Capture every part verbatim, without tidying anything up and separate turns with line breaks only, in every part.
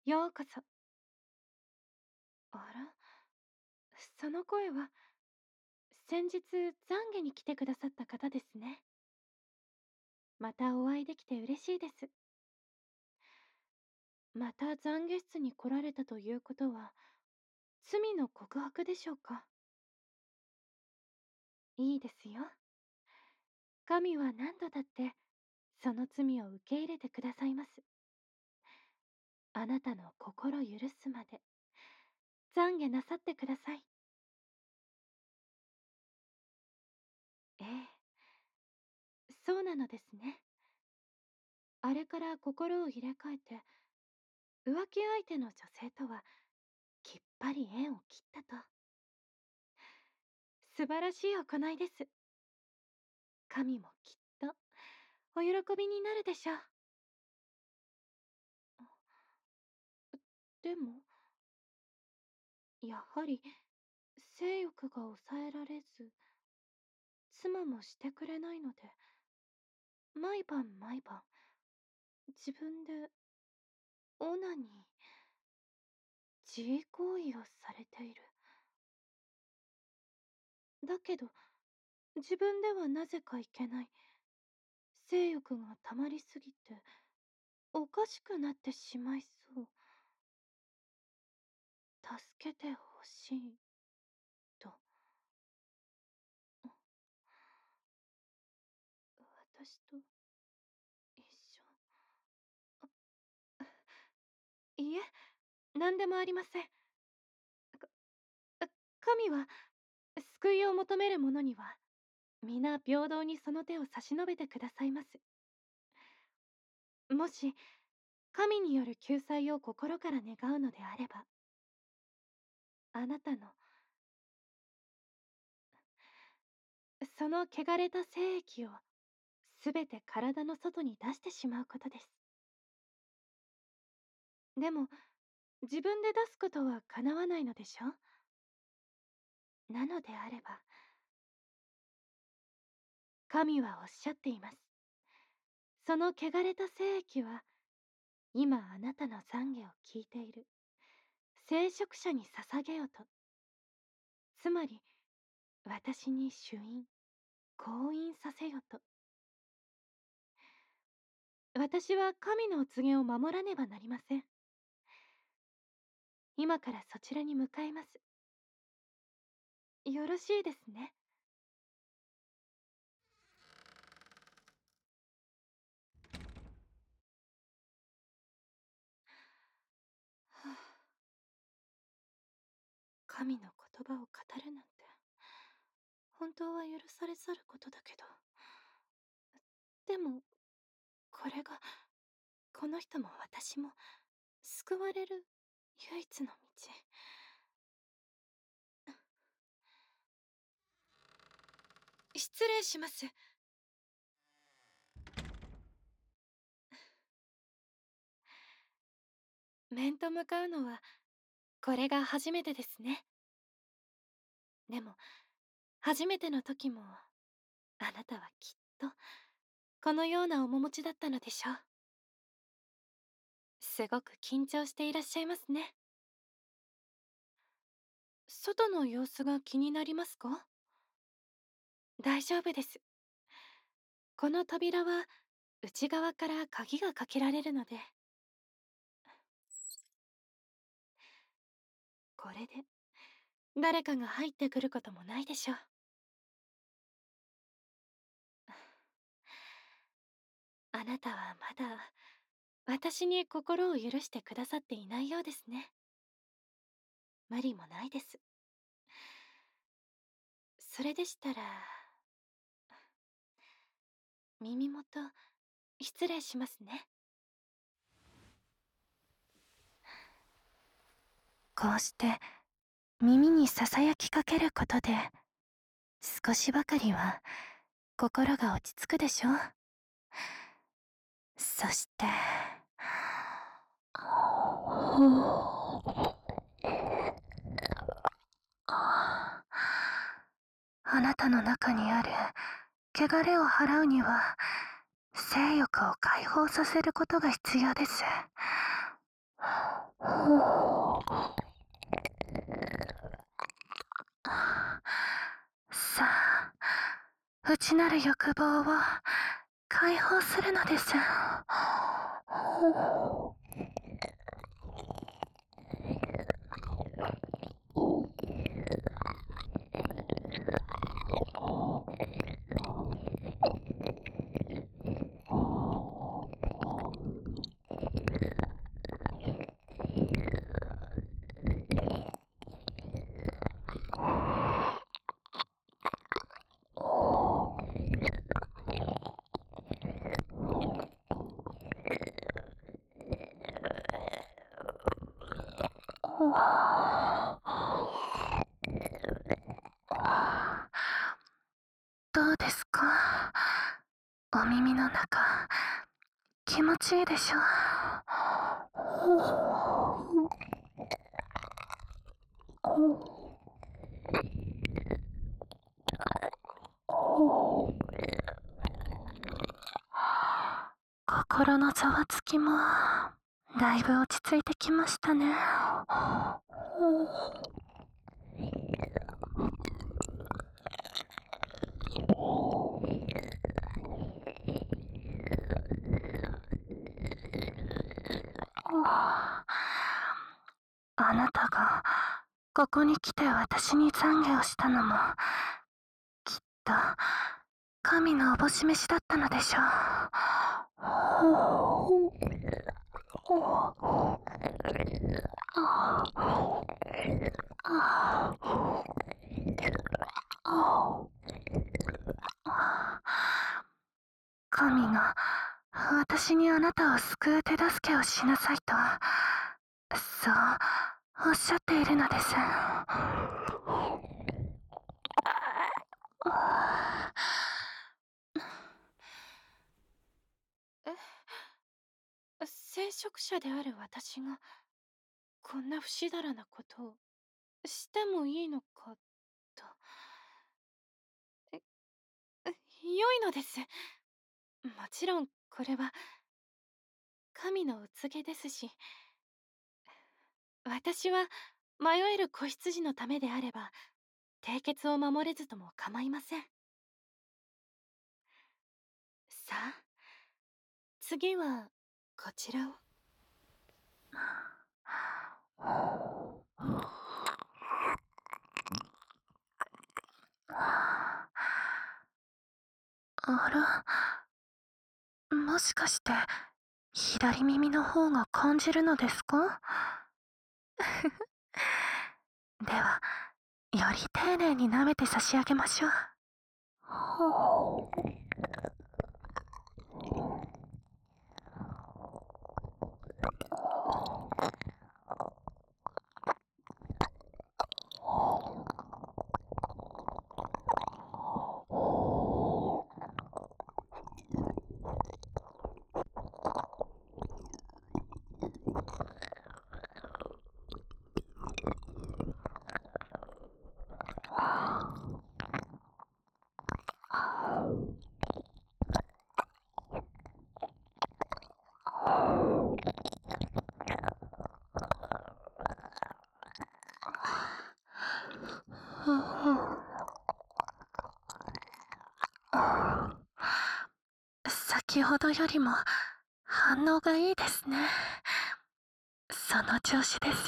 ようこそ。あら、その声は、先日懺悔に来てくださった方ですね。またお会いできて嬉しいです。また懺悔室に来られたということは、罪の告白でしょうか？いいですよ。神は何度だって、その罪を受け入れてくださいます。あなたの心許すまで、懺悔なさってください。ええ、そうなのですね。あれから心を入れ替えて、浮気相手の女性とはきっぱり縁を切ったと。素晴らしい行いです。神もきっとお喜びになるでしょう。でも、やはり性欲が抑えられず、妻もしてくれないので、毎晩毎晩自分でオナニー、自慰行為をされている。だけど、自分ではなぜかいけない。性欲がたまりすぎて、おかしくなってしまいそう。助けてほしいと。私と一緒。いいえ、何でもありません。か神は救いを求める者には皆平等にその手を差し伸べてくださいます。もし神による救済を心から願うのであれば、あなたのその汚れた精液をすべて体の外に出してしまうことです。でも自分で出すことはかなわないのでしょ。なのであれば、神はおっしゃっています。その汚れた精液は今あなたの懺悔を聞いている聖職者に捧げよと。つまり私に主因婚姻させよと。私は神のお告げを守らねばなりません。今からそちらに向かいます。よろしいですね。はあ、神の言葉を語るなんて本当は許されざることだけど、でもこれがこの人も私も救われる唯一の道。失礼します。面と向かうのはこれが初めてですね。でも初めての時もあなたはきっとこのような面持ちだったのでしょう。すごく緊張していらっしゃいますね。外の様子が気になりますか？大丈夫です。この扉は内側から鍵がかけられるので、これで誰かが入ってくることもないでしょう。あなたはまだ私に心を許してくださっていないようですね。無理もないです。それでしたら、耳元失礼しますね。こうして耳にささやきかけることで少しばかりは心が落ち着くでしょう。そしてあなたの中にある汚れを払うには性欲を解放させることが必要です。 さあ、内なる欲望を解放するのです。どうですか？お耳の中、気持ちいいでしょ？心のざわつきもだいぶ落ち着いてきましたね。あなたがここに来て私に懺悔をしたのもきっと神のおぼし飯だったのでしょう。神が私にあなたを救う手助けをしなさいと、そうおっしゃっているのです。え、聖職者である私がこんな不死だらなことをしてもいいのかと。え、良いのです。もちろんこれは神のお告げですし、私は迷える子羊のためであれば締結を守れずとも構いません。さあ、次はこちらを。あら、もしかして左耳の方が感じるのですか？では、より丁寧に舐めて差し上げましょう。先ほどよりも反応がいいですね。その調子です。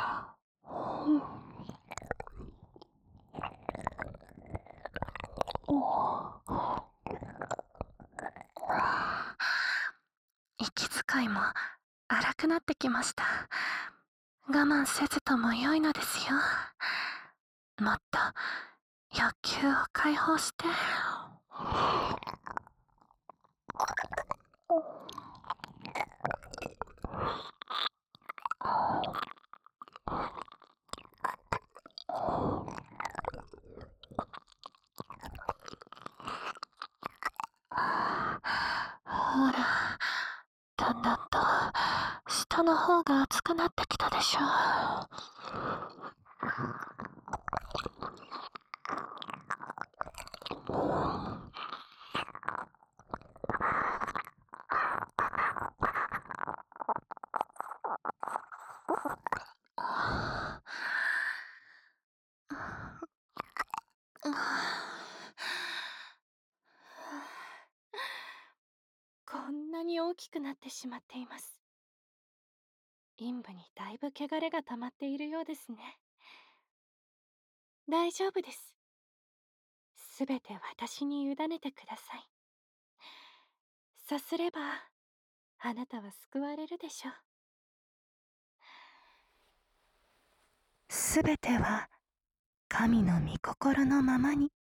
息遣いも荒くなってきました。我慢せずとも良いのですよ。もっと欲求を解放して。ほら、だんだんと下の方が熱くなってきたでしょ。 こんなに大きくなってしまっています。陰部にだいぶ汚れが溜まっているようですね。大丈夫です。すべて私に委ねてください。さすれば、あなたは救われるでしょう。すべては神の御心のままに。